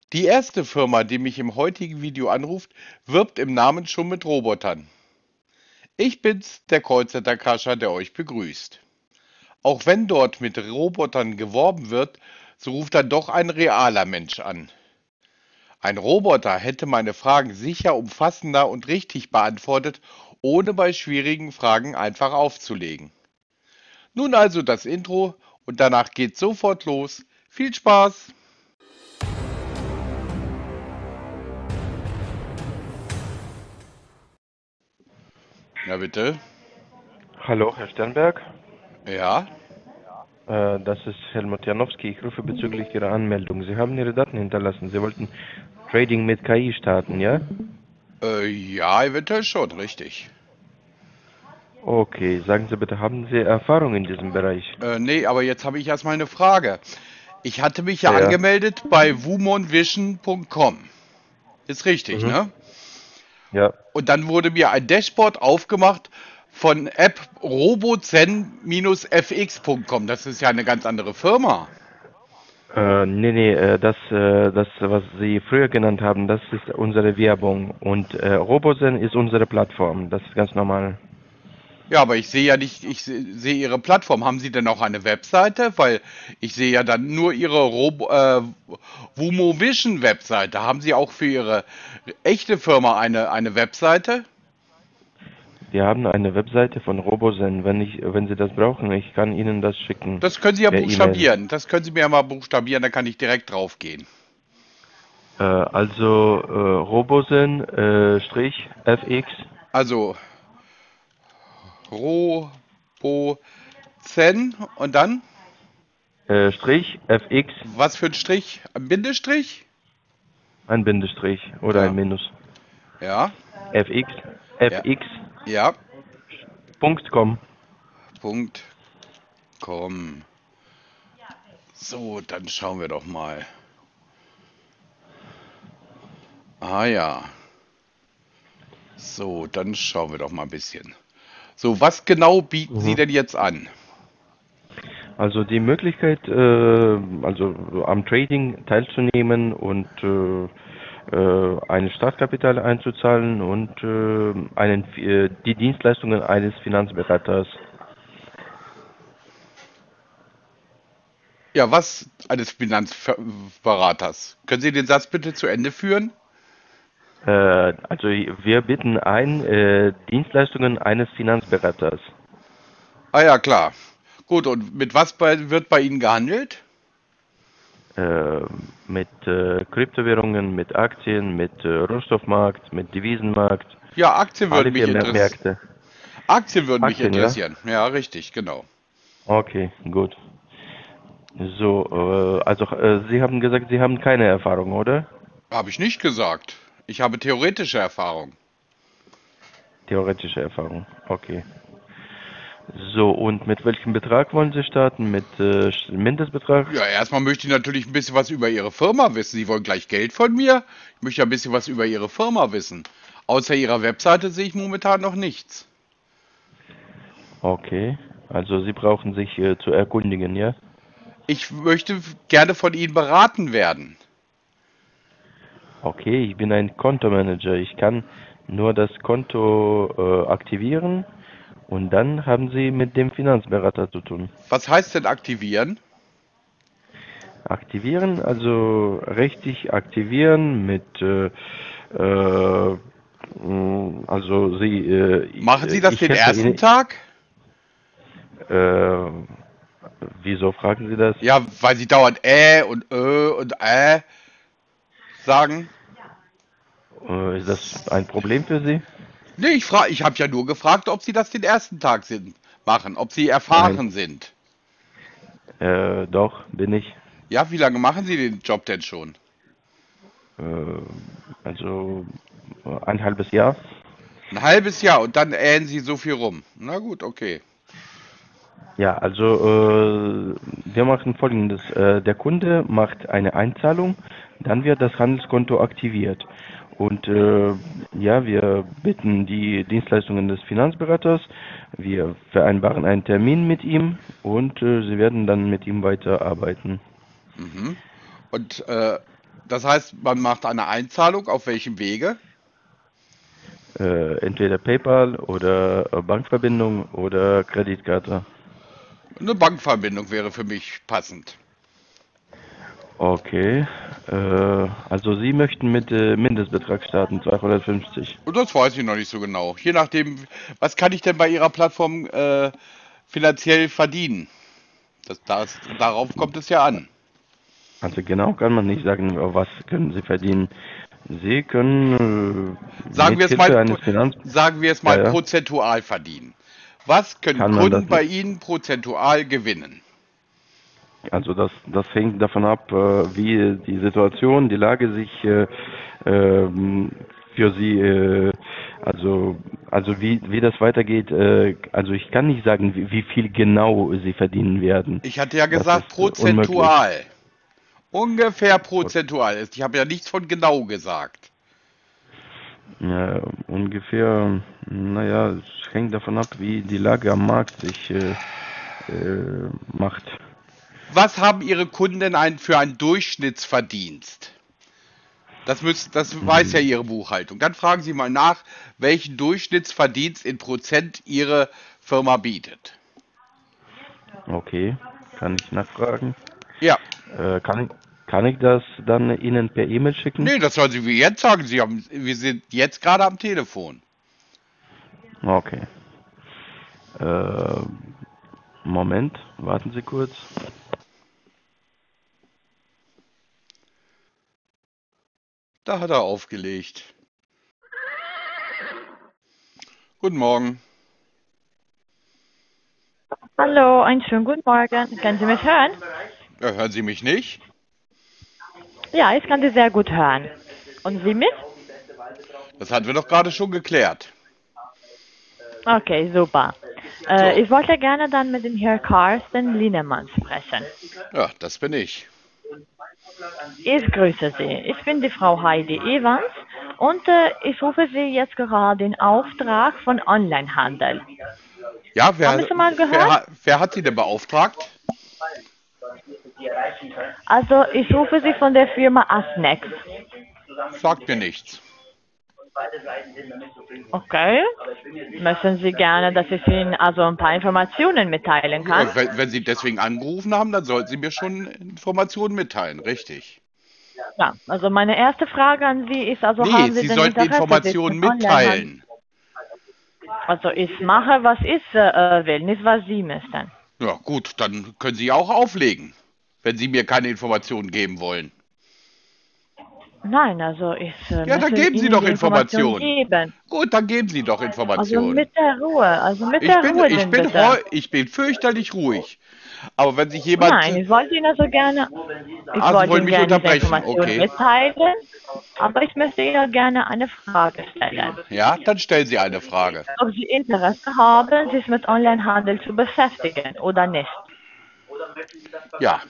Die erste Firma, die mich im heutigen Video anruft, wirbt im Namen schon mit Robotern. Ich bin's, der Callcenter Kascha, der euch begrüßt. Auch wenn dort mit Robotern geworben wird, so ruft dann doch ein realer Mensch an. Ein Roboter hätte meine Fragen sicher umfassender und richtig beantwortet, ohne bei schwierigen Fragen einfach aufzulegen. Nun also das Intro und danach geht's sofort los. Viel Spaß! Ja, bitte. Hallo, Herr Sternberg. Ja. Das ist Helmut Janowski. Ich rufe bezüglich Ihrer Anmeldung. Sie haben Ihre Daten hinterlassen. Sie wollten Trading mit KI starten, ja? Ja, eventuell schon, richtig. Okay, sagen Sie bitte, haben Sie Erfahrung in diesem Bereich? Nee, aber jetzt habe ich erstmal eine Frage. Ich hatte mich ja Ja. angemeldet bei wumonvision.com. Ist richtig, Mhm. ne? Ja. Und dann wurde mir ein Dashboard aufgemacht von App robozen-fx.com. Das ist ja eine ganz andere Firma. Nee, was Sie früher genannt haben, das ist unsere Werbung. Und Robozen ist unsere Plattform. Das ist ganz normal. Ja, aber ich sehe ja nicht, sehe Ihre Plattform. Haben Sie denn auch eine Webseite? Weil ich sehe ja dann nur Ihre Wumovision Webseite. Haben Sie auch für Ihre echte Firma eine Webseite? Wir haben eine Webseite von Robozen. Wenn Sie das brauchen, ich kann Ihnen das schicken Das können Sie ja per E-Mail. buchstabieren. Das können Sie mir ja mal buchstabieren, dann kann ich direkt drauf gehen. Robosen -fx Also Robozen und dann Strich fx, was für ein Strich? Ein Bindestrich? ein Bindestrich oder ein Ja, Minus. ja, fx ja, fx.com. ja. Punkt com. So, dann schauen wir doch mal. Ah ja. So, dann schauen wir doch mal ein bisschen. So, was genau bieten Sie Mhm. denn jetzt an? Also die Möglichkeit, also am Trading teilzunehmen und ein Startkapital einzuzahlen und die Dienstleistungen eines Finanzberaters. Ja, was eines Finanzberaters? Können Sie den Satz bitte zu Ende führen? Also wir bieten ein Dienstleistungen eines Finanzberaters. Ah ja, klar. Gut, und mit was wird bei Ihnen gehandelt? äh, mit Kryptowährungen, mit Aktien, mit Rohstoffmarkt, mit Devisenmarkt, Ja, Aktien alle würden mich vier interessieren. Märkte. Aktien würden mich Aktien, ja? interessieren. Ja, richtig, genau. Okay, gut. So, Sie haben gesagt, Sie haben keine Erfahrung, oder? Habe ich nicht gesagt. Ich habe theoretische Erfahrung. Theoretische Erfahrung. Okay. So, und mit welchem Betrag wollen Sie starten? Mit Mindestbetrag? Ja, erstmal möchte ich natürlich ein bisschen was über Ihre Firma wissen. Sie wollen gleich Geld von mir? Ich möchte ein bisschen was über Ihre Firma wissen. Außer Ihrer Webseite sehe ich momentan noch nichts. Okay. Also Sie brauchen sich zu erkundigen, ja? Ich möchte gerne von Ihnen beraten werden. Okay, ich bin ein Kontomanager. Ich kann nur das Konto aktivieren und dann haben Sie mit dem Finanzberater zu tun. Was heißt denn aktivieren? Aktivieren, also richtig aktivieren mit, also Machen Sie das ich den helfe ersten Ihnen. Tag? Äh, Wieso fragen Sie das? Ja, weil Sie dauernd und sagen. Ist das ein Problem für Sie? Nee, ich habe ja nur gefragt, ob Sie das den ersten Tag machen, ob Sie Nein. erfahren sind. Doch, bin ich. Ja, wie lange machen Sie den Job denn schon? Äh, also ein halbes Jahr. Ein halbes Jahr und dann Sie so viel rum. Na gut, okay. Ja, also wir machen Folgendes. Der Kunde macht eine Einzahlung, dann wird das Handelskonto aktiviert. Und ja, wir bitten die Dienstleistungen des Finanzberaters, wir vereinbaren einen Termin mit ihm und Sie werden dann mit ihm weiterarbeiten. Mhm. Und Das heißt, man macht eine Einzahlung auf welchem Wege? Entweder PayPal oder Bankverbindung oder Kreditkarte. Eine Bankverbindung wäre für mich passend. Okay. Also Sie möchten mit Mindestbetrag starten, 250. Und das weiß ich noch nicht so genau. Je nachdem, was kann ich denn bei Ihrer Plattform finanziell verdienen? Darauf kommt es ja an. Also genau kann man nicht sagen, was können Sie verdienen. Sie können Sagen mit wir es mal, Hilfe eines Finanz... sagen wir es Ja, mal ja, prozentual verdienen. Was können kann man das Kunden bei nicht. Ihnen prozentual gewinnen? Also das hängt davon ab, wie die Situation, die Lage sich ähm, für Sie, also wie das weitergeht. Also ich kann nicht sagen, wie viel genau Sie verdienen werden. Ich hatte ja Das gesagt ist unmöglich. prozentual. Ungefähr prozentual. Ich habe ja nichts von genau gesagt. Ungefähr, naja, es hängt davon ab, wie die Lage am Markt sich macht. Was haben Ihre Kunden denn für einen Durchschnittsverdienst? Das weiß ja Mhm. Ihre Buchhaltung. Dann fragen Sie mal nach, welchen Durchschnittsverdienst in Prozent Ihre Firma bietet. Okay, kann ich nachfragen? Ja, Äh, kann ich, kann ich das dann Ihnen per E-Mail schicken? nee, das sollen Sie wie jetzt sagen. Wir sind jetzt gerade am Telefon. Okay. Äh, Moment, warten Sie kurz. Da hat er aufgelegt. Guten Morgen. Hallo, einen schönen guten Morgen. Können Sie mich hören? Ja, hören Sie mich nicht? Ja, ich kann Sie sehr gut hören. Und Sie mich? Das hatten wir doch gerade schon geklärt. Okay, super. So, Ich wollte gerne dann mit dem Herrn Carsten Lienemann sprechen. ja, das bin ich. Ich grüße Sie. Ich bin die Frau Heidi Evans und ich rufe Sie jetzt gerade in Auftrag von Onlinehandel. Ja, Haben Sie schon mal gehört? wer hat Sie denn beauftragt? Also, ich rufe Sie von der Firma Asnex. Sagt mir nichts. Okay. Möchten Sie gerne, dass ich Ihnen also ein paar Informationen mitteilen kann? Ja, wenn Sie deswegen angerufen haben, dann sollten Sie mir schon Informationen mitteilen, richtig? Ja, also meine erste Frage an Sie ist, also Nee, haben Sie Sie denn sollten Interesse, sich Informationen mit Onlinehandel? mitteilen. Also ich mache, was ich will, nicht was Sie möchten. Ja, gut, dann können Sie auch auflegen, wenn Sie mir keine Informationen geben wollen. Nein, also ich Ja, dann möchte geben Sie Ihnen doch die Information Informationen. geben. Gut, dann geben Sie doch Also Informationen. mit der Ruhe, also mit der Ruhe denn bitte. Ich bin fürchterlich ruhig. Aber wenn sich jemand, Nein, ich ah, Sie wollte wollen Ihnen mich gerne diese unterbrechen, Information okay. mitteilen, aber ich möchte Ihnen gerne eine Frage stellen. Ja, dann stellen Sie eine Frage. Ob Sie Interesse haben, sich mit Onlinehandel zu beschäftigen oder nicht? Ja,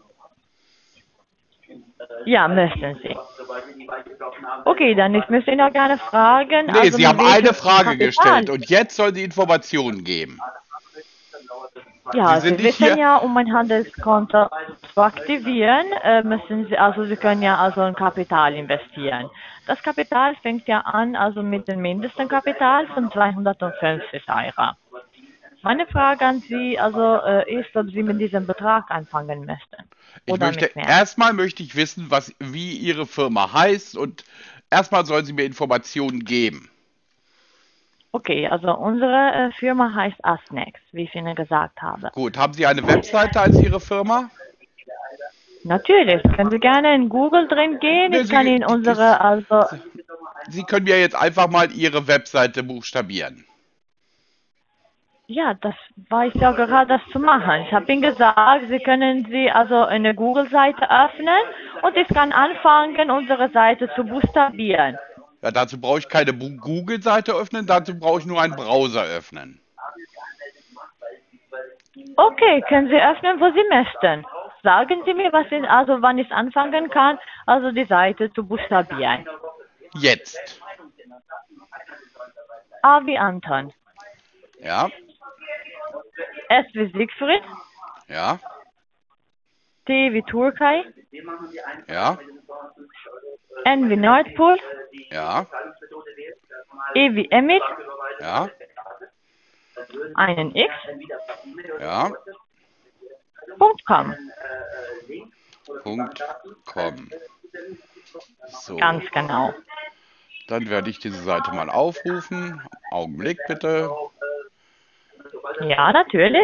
Ja, möchten Sie. Okay, dann ich möchte Ihnen auch gerne fragen, nee, also Sie mit haben eine welchem Frage gestellt Kapital? und jetzt sollen Sie Informationen geben. Sie Ja, sind Sie nicht wissen hier. ja, um ein Handelskonto zu aktivieren, müssen Sie, also Sie können ja also ein Kapital investieren. Das Kapital fängt ja an, also mit dem Mindestkapital von 250 Euro. Meine Frage an Sie, also ist, ob Sie mit diesem Betrag anfangen möchten oder mit mehr. Erstmal möchte ich wissen, wie Ihre Firma heißt und erstmal sollen Sie mir Informationen geben. Okay, also unsere Firma heißt Asnex, wie ich Ihnen gesagt habe. Gut, haben Sie eine Webseite als Ihre Firma? Natürlich, können Sie gerne in Google drin gehen. Ne, Ich kann Ihnen unsere, also, Sie können mir jetzt einfach mal Ihre Webseite buchstabieren. ja, das war ich ja gerade das zu machen. Ich habe Ihnen gesagt, Sie können Sie also eine Google-Seite öffnen und ich kann anfangen, unsere Seite zu buchstabieren. Ja, dazu brauche ich keine Google-Seite öffnen, dazu brauche ich nur einen Browser öffnen. Okay, können Sie öffnen, wo Sie möchten. Sagen Sie mir, also wann ich anfangen kann, also die Seite zu buchstabieren. Jetzt. A wie Anton, Ja, S wie Siegfried, ja, T wie Türkei, Ja, N wie Nordpol, ja, E wie Emil, ja, einen X, ja. .com. .com. So, Ganz genau. dann werde ich diese Seite mal aufrufen. Augenblick bitte. Ja, natürlich.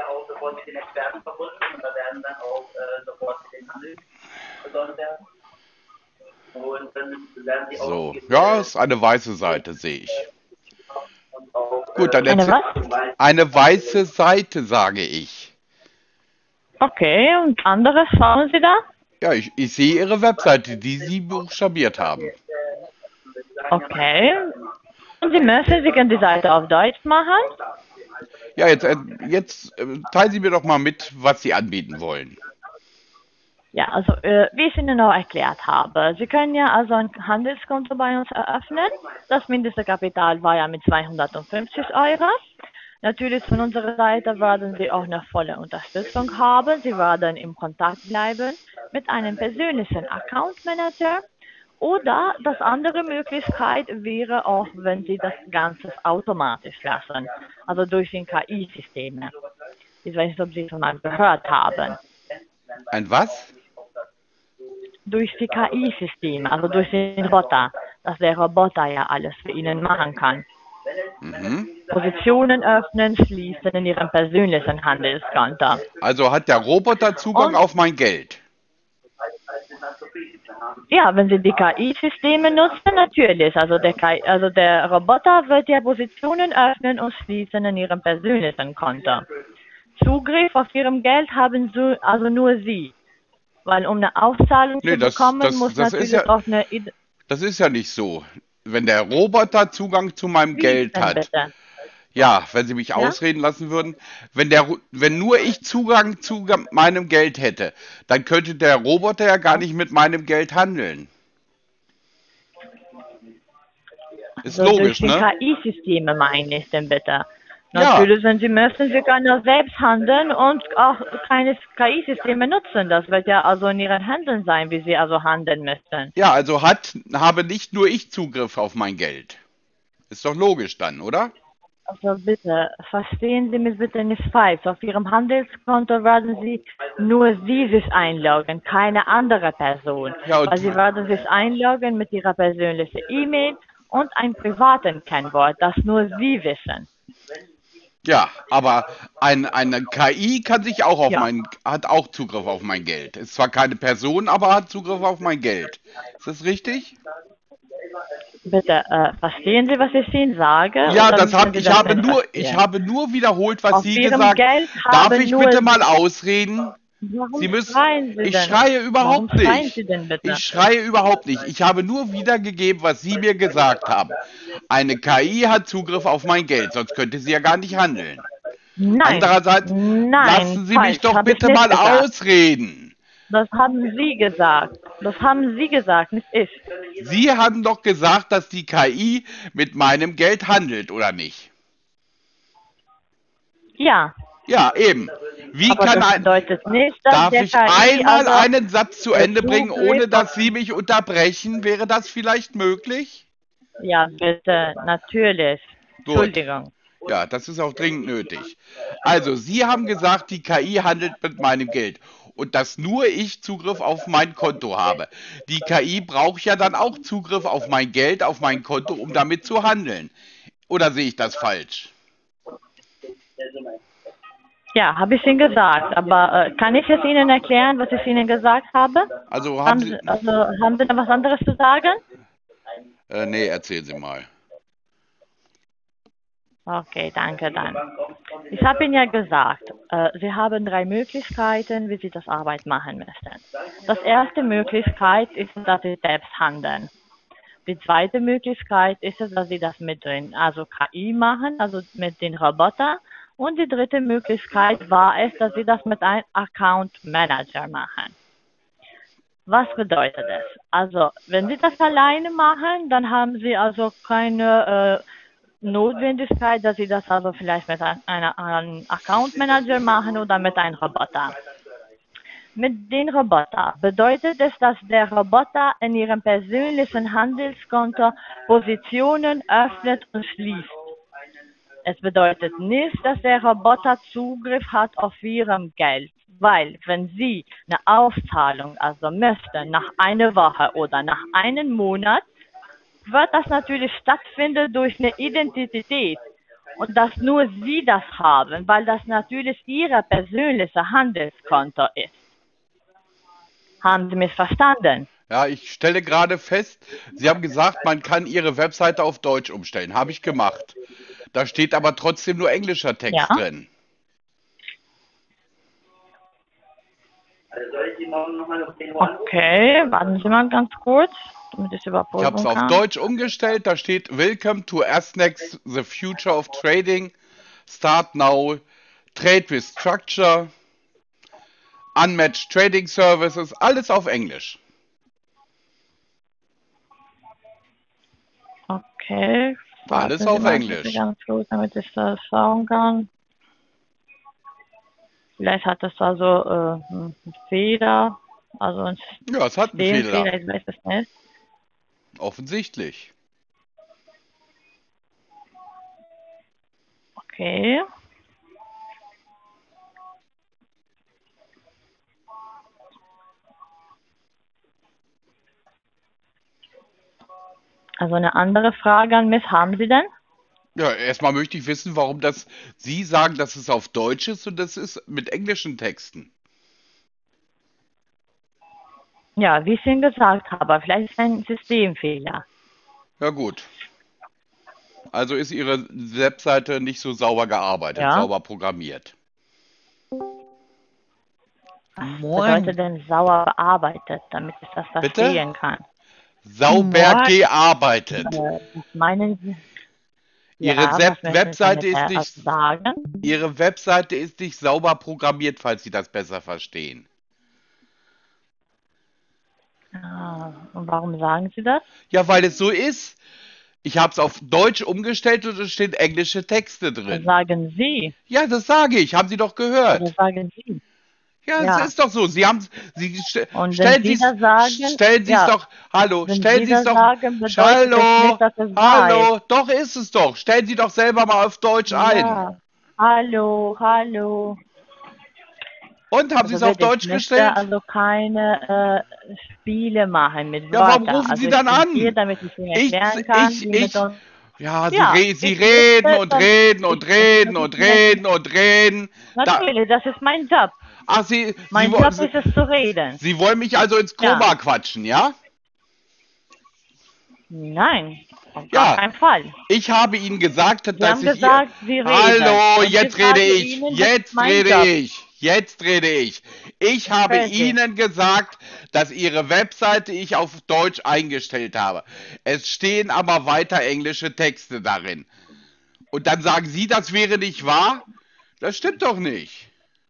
So, ja, ist eine weiße Seite, sehe ich. Gut, dann Eine erzähl. was? Eine weiße Seite, sage ich. Okay, und anderes schauen Sie da? Ja, ich sehe Ihre Webseite, die Sie buchstabiert haben. Okay. Und Sie möchten, Sie können die Seite auf Deutsch machen? Ja, jetzt teilen Sie mir doch mal mit, was Sie anbieten wollen. Ja, also wie ich Ihnen auch erklärt habe, Sie können ja also ein Handelskonto bei uns eröffnen. Das mindeste Kapital war ja mit 250 Euro. Natürlich von unserer Seite werden Sie auch eine volle Unterstützung haben. Sie werden im Kontakt bleiben mit einem persönlichen Account Manager. Oder das andere Möglichkeit wäre auch, wenn Sie das Ganze automatisch lassen, also durch den KI-Systeme. Ich weiß nicht, ob Sie schon mal gehört haben. Ein was? Durch die KI-Systeme, also durch den Roboter, dass der Roboter ja alles für Ihnen machen kann. Mhm. Positionen öffnen, schließen in Ihrem persönlichen Handelskonto. Also hat der Roboter Zugang Und auf mein Geld? ja, wenn Sie die KI-Systeme nutzen, natürlich. Also der Roboter wird ja Positionen öffnen und schließen in Ihrem persönlichen Konto. Zugriff auf Ihrem Geld haben also nur Sie. Weil um eine Auszahlung Nee, zu bekommen, muss das ist natürlich ja, auch eine das ist ja nicht so. Wenn der Roboter Zugang zu meinem Geld Identität hat, bitte. ja, wenn Sie mich Ja? ausreden lassen würden, wenn nur ich Zugang zu meinem Geld hätte, dann könnte der Roboter ja gar nicht mit meinem Geld handeln. Ist Also durch logisch, die ne? KI-Systeme meine ich denn bitte. Ja, Natürlich, wenn Sie möchten, Sie können auch selbst handeln und auch keine KI-Systeme nutzen. Das wird ja also in Ihren Händen sein, wie Sie also handeln müssen. ja, also habe nicht nur ich Zugriff auf mein Geld. Ist doch logisch dann, oder? Also bitte, verstehen Sie mich bitte nicht falsch. Auf Ihrem Handelskonto werden nur Sie sich einloggen, keine andere Person. Ja, Weil und Sie werden sich einloggen mit Ihrer persönlichen E-Mail und einem privaten Kennwort, das nur Sie wissen. ja, aber eine KI kann sich auch Ja, hat auch Zugriff auf mein Geld. Ist zwar keine Person, aber hat Zugriff auf mein Geld. Ist das richtig? bitte, verstehen Sie, was ich Ihnen sage? Ja, Oder müssen Sie das nicht ich verstehen? habe nur wiederholt, was Auf Sie Ihrem gesagt. Geld Darf haben ich nur bitte mal Sie. ausreden? Warum Sie müssen, schreien Sie ich denn? schreie Warum überhaupt schreien Sie nicht. denn bitte? Ich schreie überhaupt nicht. Ich habe nur wiedergegeben, was Sie mir gesagt haben. Eine KI hat Zugriff auf mein Geld, sonst könnte sie ja gar nicht handeln. Nein, Andererseits, nein, lassen Sie mich falsch, doch habe ich bitte nicht mal gesagt. ausreden. Das haben Sie gesagt. Das haben Sie gesagt, nicht ich. Sie haben doch gesagt, dass die KI mit meinem Geld handelt, oder nicht? Ja, Ja, eben. Wie aber kann das ein, bedeutet nicht, dass darf der ich KI einmal also einen Satz zu Ende bringen, Zugriff ohne auf... dass Sie mich unterbrechen? Wäre das vielleicht möglich? Ja, bitte, natürlich. Gut. Entschuldigung. Ja, das ist auch dringend nötig. Also, Sie haben gesagt, die KI handelt mit meinem Geld und dass nur ich Zugriff auf mein Konto habe. Die KI braucht ja dann auch Zugriff auf mein Geld, auf mein Konto, um damit zu handeln. Oder sehe ich das falsch? Ja, habe ich Ihnen gesagt. Aber kann ich es Ihnen erklären, was ich Ihnen gesagt habe? Also haben Sie. Haben Sie noch was anderes zu sagen? Nee, erzählen Sie mal. Okay, danke dann. Ich habe Ihnen ja gesagt, Sie haben drei Möglichkeiten, wie Sie das Arbeit machen möchten. Das erste Möglichkeit ist, dass Sie selbst handeln. Die zweite Möglichkeit ist es, dass Sie das mit den, also KI machen, also mit den Robotern. Und die dritte Möglichkeit war es, dass Sie das mit einem Account Manager machen. Was bedeutet das? Also, wenn Sie das alleine machen, dann haben Sie also keine Notwendigkeit, dass Sie das also vielleicht mit einem Account Manager machen oder mit einem Roboter. mit dem Roboter bedeutet es, dass der Roboter in Ihrem persönlichen Handelskonto Positionen öffnet und schließt. Es bedeutet nicht, dass der Roboter Zugriff hat auf Ihrem Geld, weil wenn Sie eine Auszahlung also möchten nach einer Woche oder nach einem Monat, wird das natürlich stattfinden durch eine Identität und dass nur Sie das haben, weil das natürlich Ihr persönliches Handelskonto ist. Haben Sie mich verstanden? Ja, ich stelle gerade fest, Sie haben gesagt, man kann Ihre Webseite auf Deutsch umstellen. Habe ich gemacht. Da steht aber trotzdem nur englischer Ja. Text drin. Okay, warten Sie mal ganz kurz, damit ich Ich habe überprüfen es auf kann. Deutsch umgestellt. Da steht Welcome to Asnex, the future of trading. Start now. Trade with structure. Unmatched trading services. Alles auf Englisch. Okay, Alles warten Sie auf mal Englisch. bitte ganz kurz, damit ich das schauen kann. Vielleicht hat das also einen Fehler, also ein Ja, es hat einen Systemfehler, Fehler. ich weiß es nicht. Offensichtlich. Okay. Also eine andere Frage an mich haben Sie denn? Ja, erstmal möchte ich wissen, warum das Sie sagen, dass es auf Deutsch ist und das ist mit englischen Texten. Ja, wie ich Ihnen gesagt habe, vielleicht ist ein Systemfehler. Ja gut. Also ist Ihre Webseite nicht so sauber gearbeitet, Ja. sauber programmiert. Bedeutet denn sauer bearbeitet, damit ich das Bitte? verstehen kann? Sauber Moin. gearbeitet. Was meinen Sie? Ihre Ja, was möchten Sie Webseite damit ist nicht, sagen? Ihre Webseite ist nicht sauber programmiert, falls Sie das besser verstehen. Ah, und warum sagen Sie das? Ja, weil es so ist. Ich habe es auf Deutsch umgestellt und es stehen englische Texte Das drin. sagen Sie. Ja, das sage ich. Haben Sie doch Das gehört. sagen Sie. Ja, Ja. es ist doch so. Sie haben, Und stellen wenn Sie Sie das sagen, stellen Sie es ja, doch, hallo, wenn stellen Sie Sie es das doch, sagen, bedeutet hallo, das nicht, dass es hallo, doch ist es doch. Stellen Sie doch selber mal auf Deutsch ein. Ja. Hallo, hallo. Und haben Sie es Also auf bitte, ich Deutsch möchte gestellt? also keine Spiele machen mit Ja, warum Wörtern. rufen Also Sie ich dann bin hier, an? damit ich Ihnen Ich, erklären kann, wie mit uns. ja, Ja, Sie ich reden möchte, und reden und reden dass und ich Ihnen reden und reden. Da, natürlich, das ist mein Job. ach, Sie Mein Job ist es zu reden. Sie wollen mich also ins Koma Ja. quatschen, ja? Nein, auf Ja. gar keinen Fall. Ich habe Ihnen gesagt, Sie dass haben ich gesagt, Sie reden. Hallo, Und ich jetzt sage rede ich. Ihnen, das ist Jetzt mein rede Job. ich. Jetzt rede ich. Ich habe Hören Sie. Ihnen gesagt, dass Ihre Webseite ich auf Deutsch eingestellt habe. Es stehen aber weiter englische Texte darin. Und dann sagen Sie, das wäre nicht wahr? Das stimmt doch nicht.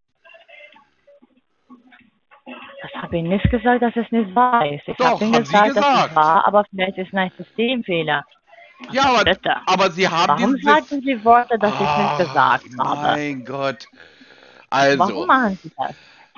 Das habe ich nicht gesagt, dass es nicht wahr ist. Ich Doch, habe Ihnen haben Sie gesagt, dass gesagt. es wahr, aber vielleicht ist es ein Systemfehler. Ja, aber, Bitte. aber Sie haben Warum dieses... sagen Sie Worte, dass ich nicht Ach, gesagt habe? mein Gott. Warum Also, machen Sie das?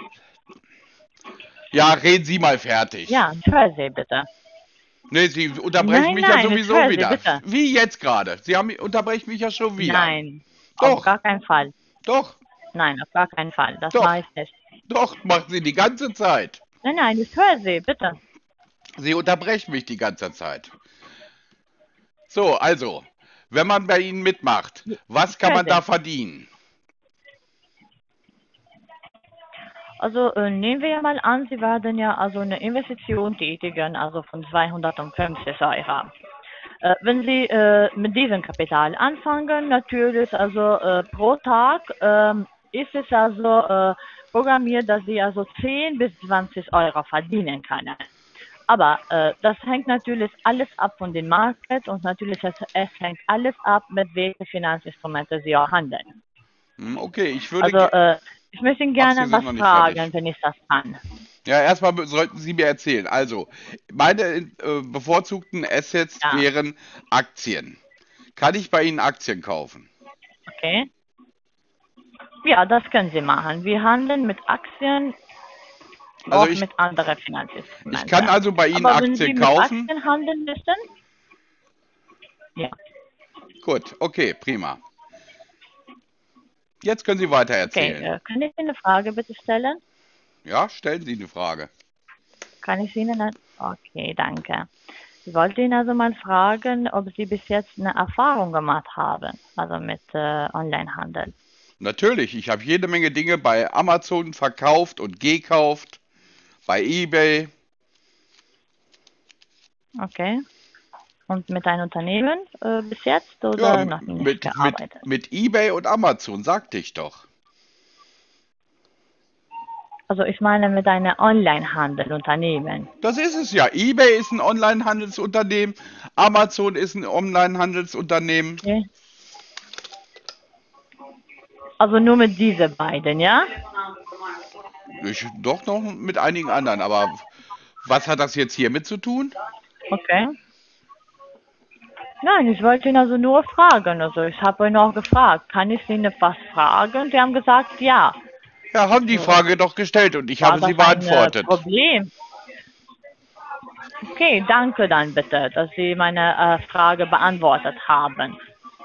ja, reden Sie mal fertig. Ja, ich höre Sie bitte. Nee, Sie unterbrechen Nein, mich ja nein, ich sowieso höre Sie, wieder. bitte. Wie jetzt gerade. Sie unterbrechen mich ja schon wieder. Nein, auf Doch, gar keinen Fall. doch, Nein, auf gar keinen Fall. Das Doch. mache ich nicht. doch, machen Sie die ganze Zeit. Nein, nein, ich höre Sie, bitte. Sie unterbrechen mich die ganze Zeit. So, also, wenn man bei Ihnen mitmacht, was kann man da verdienen? Also nehmen wir ja mal an, Sie werden ja also eine Investition tätigen, also von 250 Euro. Wenn Sie mit diesem Kapital anfangen, natürlich, also pro Tag ist es also programmiert, dass Sie also 10 bis 20 Euro verdienen können. Aber das hängt natürlich alles ab von dem Markt und natürlich es hängt alles ab, mit welchen Finanzinstrumenten Sie auch handeln. Okay, ich würde... Also ich möchte Ihnen Ach, Sie gerne sind was noch nicht fragen, fertig. wenn ich das kann. Ja, erstmal sollten Sie mir erzählen. Also, meine bevorzugten Assets Ja. wären Aktien. Kann ich bei Ihnen Aktien kaufen? Okay. Ja, das können Sie machen. Wir handeln mit Aktien Also auch mit anderen Finanzinstrumenten. ich kann also bei Ihnen Aber wenn Sie Aktien mit kaufen? Aktien handeln müssen, ja. Gut, okay, prima. Jetzt können Sie weiter Okay, erzählen. kann ich Ihnen eine Frage bitte stellen? Ja, stellen Sie eine Frage. Kann ich Ihnen eine... Okay, danke. Ich wollte Ihnen also mal fragen, ob Sie bis jetzt eine Erfahrung gemacht haben, also mit Onlinehandel. Natürlich, ich habe jede Menge Dinge bei Amazon verkauft und gekauft, bei eBay. Okay. Und mit einem Unternehmen bis jetzt Ja, oder noch nicht gearbeitet? mit eBay und Amazon, sagte ich doch. Also ich meine mit einem Onlinehandel-Unternehmen. Das ist es ja. eBay ist ein Online-Handelsunternehmen, Amazon ist ein Online-Handelsunternehmen. Okay. Also nur mit diesen beiden, ja? Doch noch mit einigen anderen, aber was hat das jetzt hiermit zu tun? Okay. Nein, ich wollte ihn also nur fragen. Also ich habe ihn auch gefragt, kann ich Ihnen was fragen? Sie haben gesagt, ja. Ja, haben die Frage doch gestellt und ich War habe das sie beantwortet. ein Problem? Okay, danke dann bitte, dass Sie meine Frage beantwortet haben.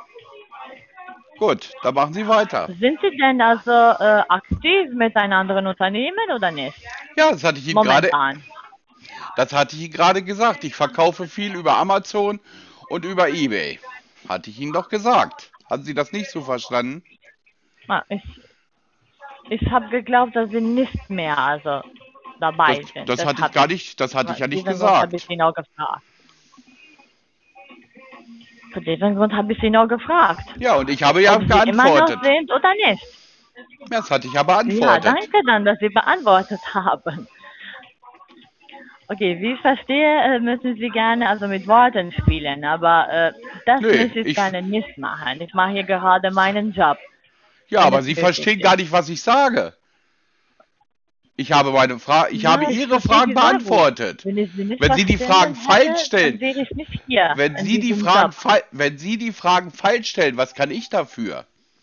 Gut, dann machen Sie weiter. Sind Sie denn also aktiv mit einem anderen Unternehmen oder nicht? Ja, das hatte ich Ihnen Momentan. gerade gesagt. Ich verkaufe viel über Amazon und über eBay. Hatte ich Ihnen doch gesagt. Haben Sie das nicht so verstanden? Ah, ich habe geglaubt, dass Sie nicht mehr also dabei sind. Das hatte ich gar nicht, das hatte ich ja nicht gesagt. Habe ich ihn auch gefragt. Für diesen Grund habe ich ihn auch gefragt. Ja, und ich habe ja ob Sie immer noch geantwortet. sind oder nicht. Das hatte ich ja beantwortet. Ja, danke dann, dass Sie beantwortet haben. Okay, wie ich verstehe, müssen Sie gerne also mit Worten spielen, aber das Nö, möchte ich gerne nicht machen. Ich mache hier gerade meinen Job. Ja, wenn aber es Sie nötig verstehen ist. gar nicht, was ich sage. Ich habe meine Frage, ich habe ich Ihre verstehe Fragen Sie sehr gut. beantwortet. Wenn ich Sie nicht Wenn Sie die verstanden Fragen falsch hätte, stellen, dann wäre ich nicht hier. wenn in Sie die diesem Fragen Job. wenn Sie die Fragen falsch stellen, was kann ich dafür?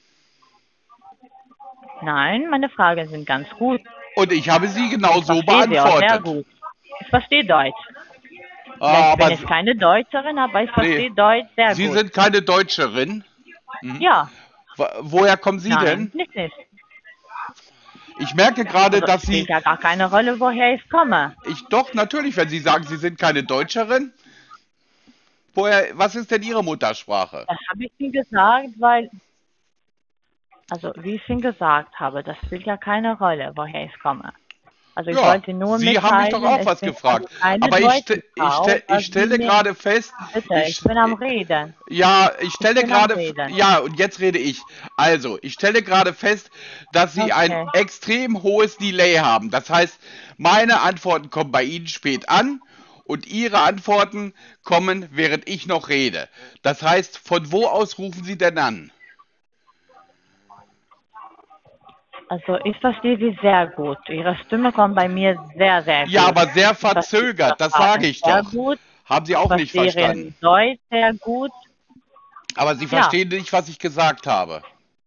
Nein, meine Fragen sind ganz gut. Und ich habe sie genau Ich so verstehe Sie auch sehr beantwortet. gut. Ich verstehe Deutsch. Ah, Ja, ich aber bin jetzt keine Deutscherin, aber ich verstehe Deutsch sehr Sie gut. sind keine Deutscherin. Ja, Woher kommen Sie nein, denn? nicht. Ich merke gerade, Also dass es spielt Sie... ja gar keine Rolle, woher ich komme. Doch, natürlich, wenn Sie sagen, Sie sind keine Deutscherin. Was ist denn Ihre Muttersprache? Das habe ich Ihnen gesagt, weil, also wie ich Ihnen gesagt habe, das spielt ja keine Rolle, woher ich komme. Also ich Ja, wollte nur Sie haben mich mitteilen, doch auch ich was bin gefragt. also keine Aber deutsche Frau, ich stelle gerade fest... Bitte, ich bin am Reden. Ja, ich stelle bin am gerade... Reden. Ja, und jetzt rede ich. Also, ich stelle gerade fest, dass Sie ein Okay. extrem hohes Delay haben. Das heißt, meine Antworten kommen bei Ihnen spät an und Ihre Antworten kommen, während ich noch rede. Das heißt, von wo aus rufen Sie denn an? Also ich verstehe Sie sehr gut. Ihre Stimme kommt bei mir sehr, sehr gut. Ja, aber sehr Ich verstehe verzögert, das Ihre Fragen sage ich sehr doch. gut. Haben Sie auch Ich nicht verstehe verstanden. Ihren Deutsch sehr gut. Aber Sie verstehen nicht, was ich gesagt habe.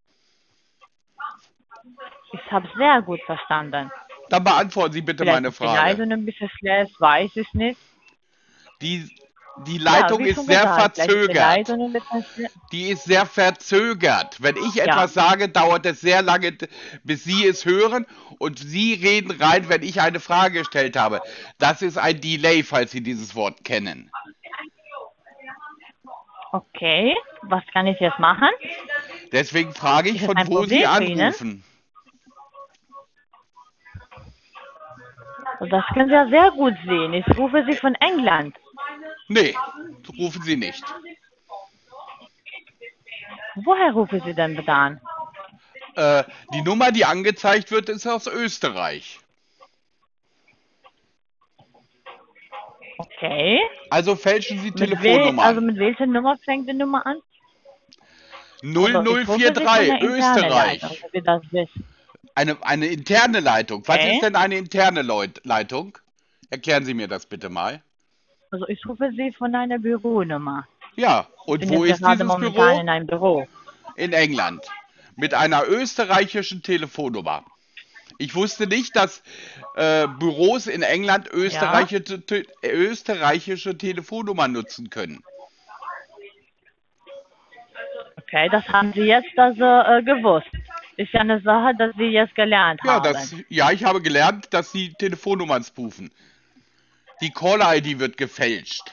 Ich habe sehr gut verstanden. Dann beantworten Sie bitte Vielleicht meine ist die Leitung Frage. ein bisschen schlecht, weiß ich nicht. Die Leitung wie ist schon sehr gesagt, vielleicht ist die verzögert. Leitung ein bisschen schlecht. Die ist sehr verzögert. Wenn ich etwas sage, dauert es sehr lange, bis Sie es hören und Sie reden rein, wenn ich eine Frage gestellt habe. Das ist ein Delay, falls Sie dieses Wort kennen. Okay, was kann ich jetzt machen? Deswegen frage ich, Ist es von ein wo Sie Problem für Ihnen? anrufen. Und das können Sie ja sehr gut sehen. Ich rufe Sie von England. Nee, rufen Sie nicht. Woher rufen Sie denn bitte an? Die Nummer, die angezeigt wird, ist aus Österreich. Okay. Also fälschen Sie Also Telefonnummern. mit welcher Nummer fängt die Nummer an? Also ich rufe Sie von 0043 der internen Österreich. Leitung, dass Sie das wissen. Eine interne Leitung. Was Okay. ist denn eine interne Leitung? Erklären Sie mir das bitte mal. Also ich rufe Sie von einer Büronummer. Ja, Ich und bin wo jetzt ist gerade dieses momentan Büro? in einem Büro. In England. Mit einer österreichischen Telefonnummer. Ich wusste nicht, dass Büros in England Ja, österreichische Telefonnummern nutzen können. okay, das haben Sie jetzt also gewusst. Ist ja eine Sache, dass Sie jetzt gelernt Ja, haben. ich habe gelernt, dass sie Telefonnummern spoofen. Die Caller-ID wird gefälscht.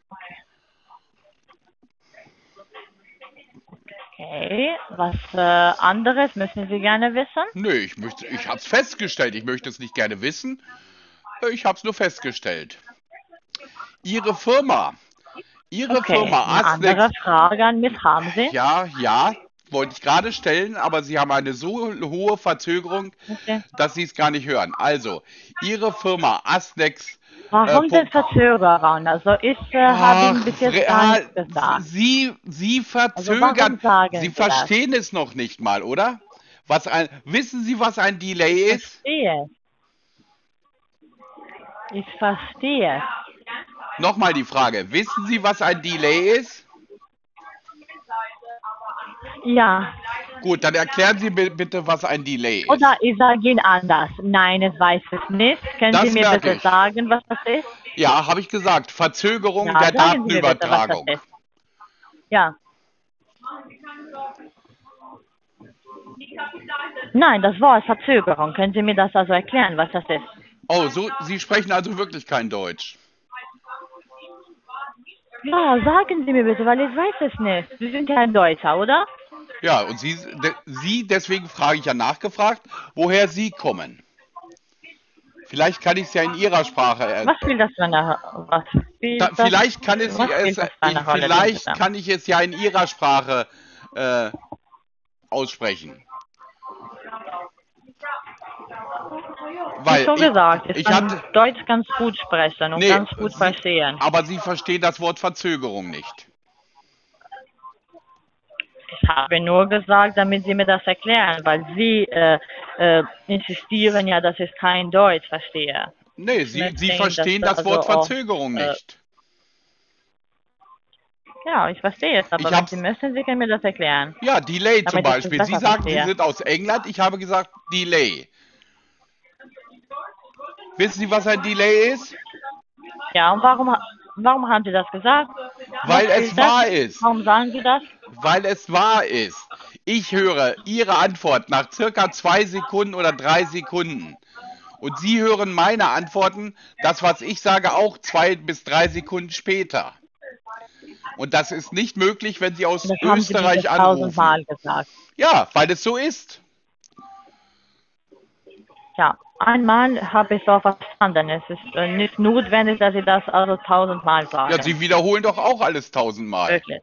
Okay, was anderes müssen Sie gerne wissen? Nö, ich hab's festgestellt. Ich möchte es nicht gerne wissen. Ich hab's nur festgestellt. Ihre Firma, Okay, eine Astnex, andere Frage an mich haben Sie? ja, wollte ich gerade stellen, aber Sie haben eine so hohe Verzögerung, Okay. dass Sie es gar nicht hören. Also, Ihre Firma Astnex. Warum denn Verzögerung? Also ich habe Ihnen bis jetzt gar nichts gesagt. Sie Also warum verzögern. Sie sagen Sie das? verstehen es noch nicht mal, oder? Wissen Sie, was ein Delay ist? Verstehe. Ich verstehe. Nochmal die Frage. Wissen Sie, was ein Delay ist? Ja. Gut, dann erklären Sie mir bitte, was ein Delay ist. Oder ich sage Ihnen anders. Nein, ich weiß es nicht. Können Sie Das mir merke bitte ich. sagen, was das ist? Ja, habe ich gesagt. Verzögerung Ja, der sagen Sie mir bitte, was das Datenübertragung. ist. Ja. Nein, das Wort Verzögerung. Können Sie mir das also erklären, was das ist? Oh, Sie sprechen also wirklich kein Deutsch. Ja, sagen Sie mir bitte, weil ich weiß es nicht. Sie sind ja ein Deutscher, oder? Ja, und deswegen frage ich ja nachgefragt, woher Sie kommen. Vielleicht kann ich es ja in Ihrer Sprache. Was spielt das für eine, was spielt das, Vielleicht kann was spielt das für eine Rolle, vielleicht bitte? kann ich es ja in Ihrer Sprache aussprechen. Wie Weil schon gesagt, ich ich kann hatte, Deutsch ganz gut sprechen und nee, ganz gut verstehen. aber Sie verstehen das Wort Verzögerung nicht. Ich habe nur gesagt, damit Sie mir das erklären, weil Sie insistieren ja, dass ich kein Deutsch verstehe. Nee, Ich möchte Sie Ihnen das verstehen das also Wort auch, Verzögerung nicht. ja, ich verstehe es, Ich aber wenn Sie hab's, möchten, Sie können mir das erklären, ja, Delay zum damit ich es Beispiel. Sie besser sagen, Sie verstehe. sind aus England. Ich habe gesagt Delay. Wissen Sie, was ein Delay ist? Ja, und warum haben Sie das gesagt? Was Weil es spielt das? wahr ist. Warum sagen Sie das? Weil es wahr ist. Ich höre Ihre Antwort nach circa 2 Sekunden oder 3 Sekunden. Und Sie hören meine Antworten, das, was ich sage, auch 2 bis 3 Sekunden später. Und das ist nicht möglich, wenn Sie aus Das haben Sie bis Österreich jetzt anrufen. tausendmal gesagt. Ja, weil es so ist. Ja, einmal habe ich es auch verstanden. Es ist nicht notwendig, dass Sie das also tausendmal Ja, sagen. Sie wiederholen doch auch alles 1000-mal. Wirklich.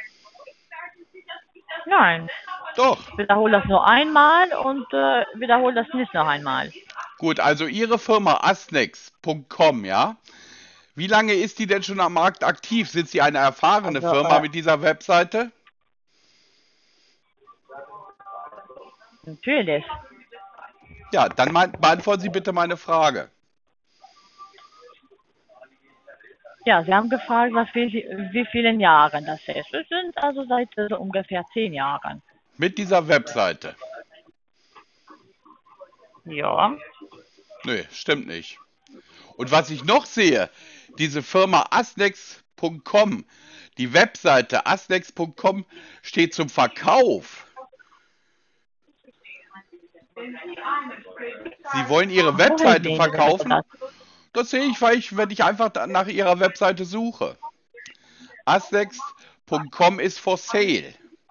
Nein, Doch. ich wiederhole das nur einmal und wiederhole das nicht noch einmal. Gut, also Ihre Firma astnex.com, ja? Wie lange ist die denn schon am Markt aktiv? Sind Sie eine erfahrene Also, Firma mit dieser Webseite? natürlich. Ja, dann beantworten Sie bitte meine Frage. Ja, Sie haben gefragt, wie vielen Jahren das ist. Es sind also seit so ungefähr 10 Jahren. Mit dieser Webseite. Ja. Nö, stimmt nicht. Und was ich noch sehe, diese Firma astnex.com, die Webseite astnex.com steht zum Verkauf. Sie wollen Ihre Woher Webseite sehen Sie denn verkaufen? das? Das sehe ich, wenn ich einfach nach Ihrer Webseite suche. astnex.com ist for sale.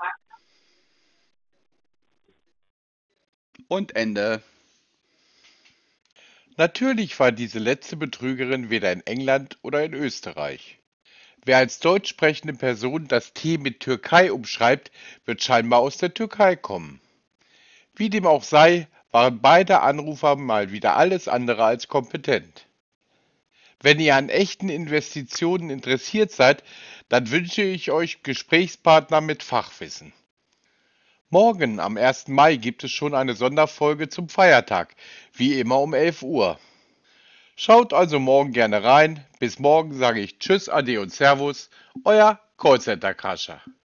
Und Ende. Natürlich war diese letzte Betrügerin weder in England oder in Österreich. Wer als deutsch sprechende Person das T mit Türkei umschreibt, wird scheinbar aus der Türkei kommen. Wie dem auch sei, waren beide Anrufer mal wieder alles andere als kompetent. Wenn ihr an echten Investitionen interessiert seid, dann wünsche ich euch Gesprächspartner mit Fachwissen. Morgen, am 1. Mai, gibt es schon eine Sonderfolge zum Feiertag, wie immer um 11 Uhr. Schaut also morgen gerne rein. Bis morgen sage ich Tschüss, Ade und Servus, euer Callcenter Kascha.